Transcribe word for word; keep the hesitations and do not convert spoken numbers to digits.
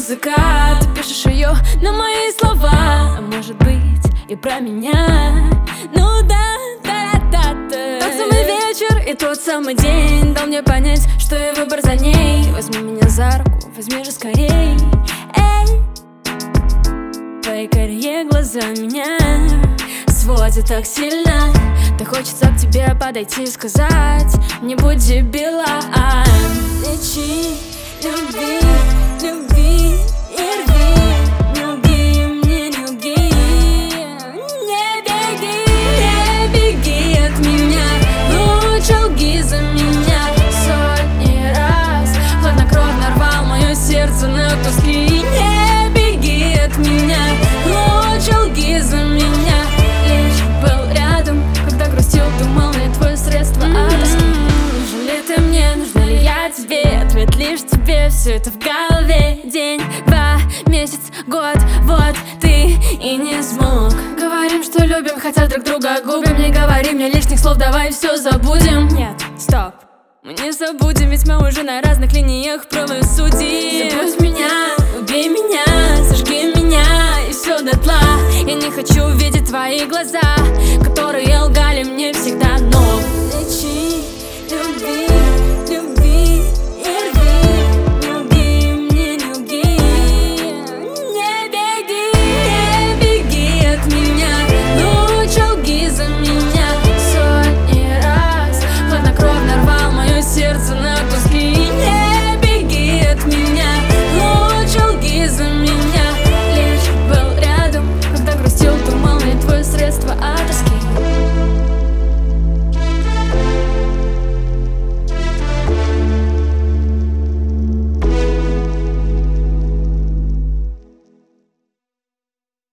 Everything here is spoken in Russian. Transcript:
языка. Ты пишешь ее на мои слова, а может быть и про меня. Ну да, та-та-та. Тот самый вечер и тот самый день дал мне понять, что и выбор за ней. Возьми меня за руку, возьми же скорей. Эй, твои карие глаза меня сводят так сильно. Да хочется к тебе подойти и сказать: не будь дебилом. Лечи, люби, люби и рви. Не лги мне, не лги. Не беги, не беги от меня. Лучше лги за меня. Сотни раз хладнокровно рвал мое сердце на куски. Не беги от меня. Лучше лги за меня. Лишь был рядом, когда грустил, думал, не твое средство от тоски. Нужен ли ты мне, нужна ли я тебе? Ответ лишь тебе, все это в голове. День, два, месяц, год, вот ты и не смог. Говорим, что любим, хотя друг друга губим. Не говори мне лишних слов, давай все забудем. Нет, стоп, мы не забудем, ведь мы уже на разных линиях правосудия. Забудь меня, убей меня, сожги меня и все дотла. Я не хочу видеть твои глаза, которые лгали мне всегда, но лечи, люби.